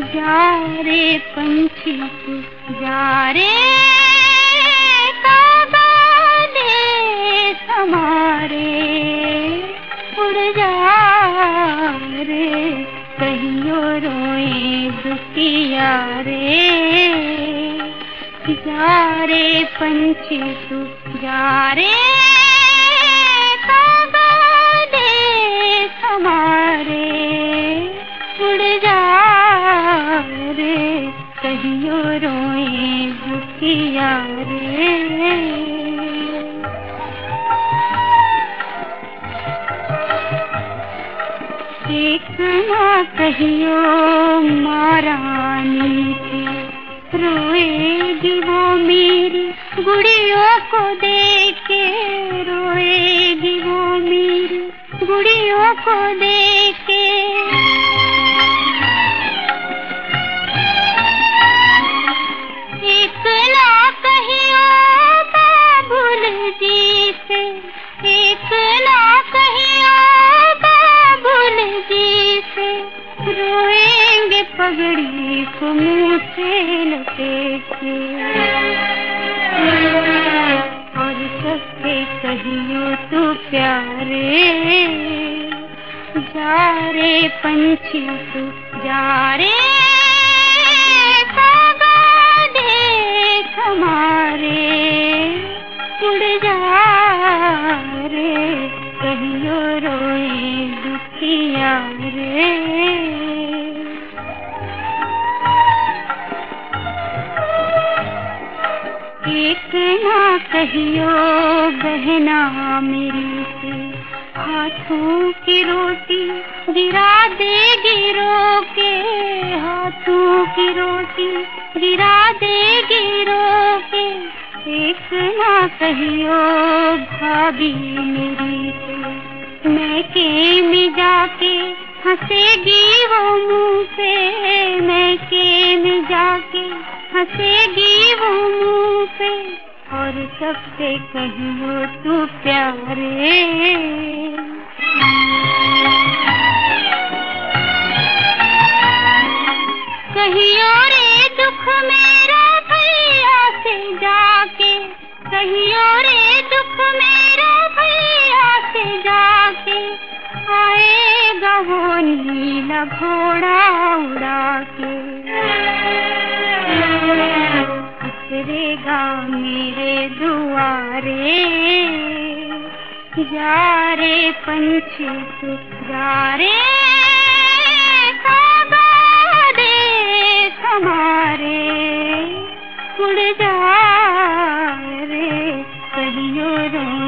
जा रे पंछी तू जा रे, कागा देश हमारे उड़ जा रे, कहियो रोए दुखिया रे। जा रे पंछी तू जा रे, कागा देश हमारे उड़ जा रे, कहियो रोए दुखिया रे। एक ना कहियो महारानी थी, रोएगी वो मेरी गुड़ियों को देखे, रोएगी वो मेरी गुड़ियों को देखे। एक ना कहियो बाबुल जी से, एक ना कहियो बाबुल जी से, रोएंगे पगड़ी को मुँह से लपेटे। और सबसे कहियो तू प्यारे, जा रे पंछी तू जा रे, कागा देश हमारे उड़ जा रे, कहियो रोए दुखिया रे। एक ना कहियो बहना मेरी से, हाथों की रोटी गिरा देगी रो के, हाथों की रोटी गिरा देगी रो के। एक ना कहियो भाभी मेरी से, मैके में जाके हंसेगी वो मुँह पे, मैके में जाके हंसेगी वो मुँह पे। और सबसे कहियो तू प्यारे, कहियो रे दुख मेरा भैया से जाके, कहियो रे दुख मेरा भैया से जाके। आएगा वो नीला घोड़ा उड़ा के, उतरेगा मेरे दुआरे। जा रे पंछी तू जा रे, कागा देश हमारे उड़ जा रे, कहियो रो